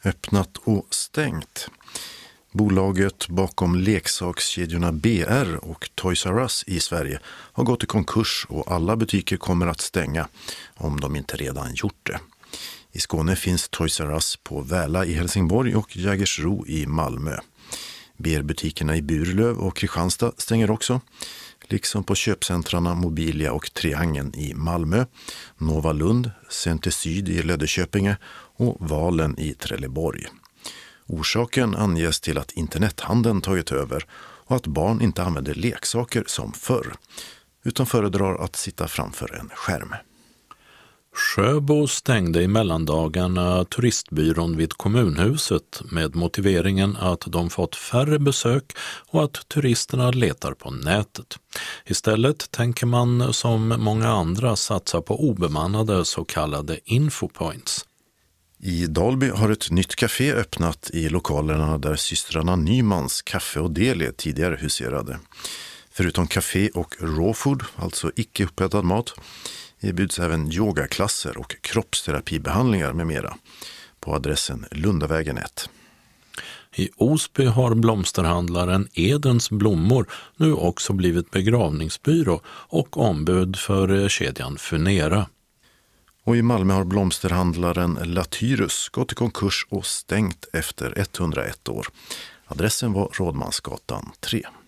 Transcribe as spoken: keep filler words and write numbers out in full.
öppnat och stängt. Bolaget bakom leksakskedjorna B R och Toys R Us i Sverige har gått i konkurs och alla butiker kommer att stänga om de inte redan gjort det. I Skåne finns Toys R Us på Väla i Helsingborg och Jägersro i Malmö. B R-butikerna i Burlöv och Kristianstad stänger också, liksom på köpcentrarna Mobilia och Triangeln i Malmö, Nova Lund, Center Syd i Löddeköpinge och Valen i Trelleborg. Orsaken anges till att internethandeln tagit över och att barn inte använder leksaker som förr, utan föredrar att sitta framför en skärm. Sjöbo stängde i mellandagarna turistbyrån vid kommunhuset med motiveringen att de fått färre besök och att turisterna letar på nätet. Istället tänker man som många andra satsa på obemannade så kallade infopoints. I Dalby har ett nytt café öppnat i lokalerna där systrarna Nymans Kaffe och Deli tidigare huserade. Förutom café och raw food, alltså icke upphettad mat, erbjuds även yogaklasser och kroppsterapibehandlingar med mera på adressen Lundavägen ett. I Osby har blomsterhandlaren Edens blommor nu också blivit begravningsbyrå och ombud för kedjan Funera. Och i Malmö har blomsterhandlaren Latyrus gått i konkurs och stängt efter etthundraett år. Adressen var Rådmansgatan tre.